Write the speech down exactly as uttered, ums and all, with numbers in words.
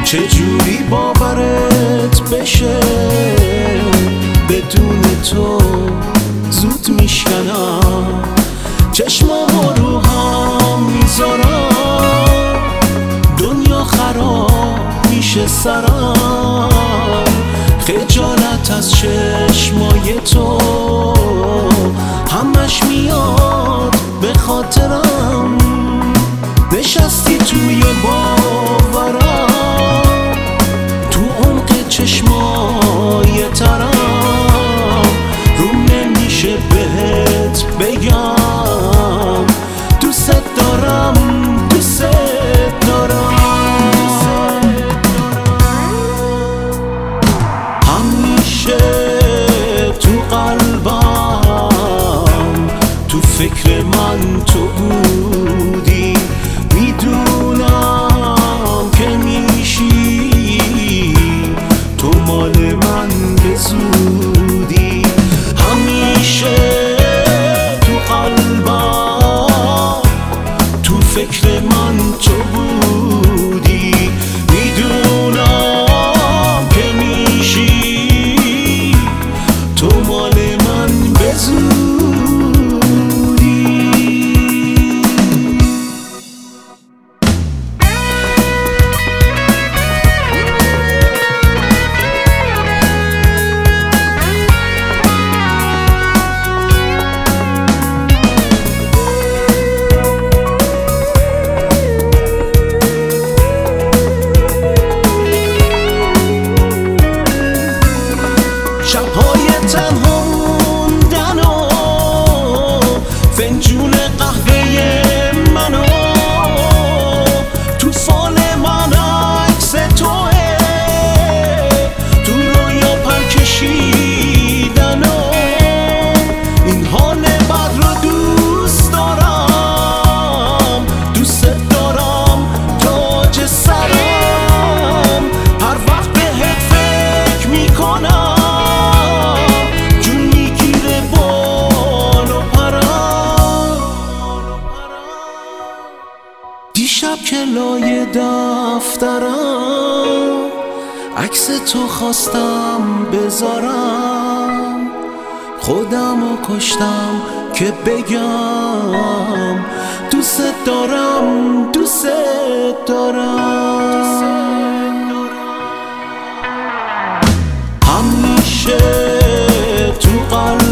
چجوری باورت بشه بدون تو زود میشکنم، چشمامو رو هم میذارم، دنیا خراب میشه سرم، خجالت از چشمای تو همش میاد به خاطرم، نشستی توی باورم، تو عمق چشمای ترم، روم نمیشه بهت بگم دوست دارم، دوست دارم. همیشه تو قلبم تو فکر من تو بودی، میدونم که میشی تو مال من به زودی، همیشه تو قلبم تو فکر من تو بودی، میدونم که میشی تو مال من به زودی. شب‌های تنها موندن و فنجون قهوه منو تو فال من عکس توه، تو رویا پر کشیدن و این حال بد رو دوست دارم، دوست دارم تاج سرم، هر وقت بهت فکر میکنم دیشب که لای دفترم عکس تو خواستم بذارم، خودمو کشتم که بگم دوست دارم، دوست دارم. همیشه تو قلبم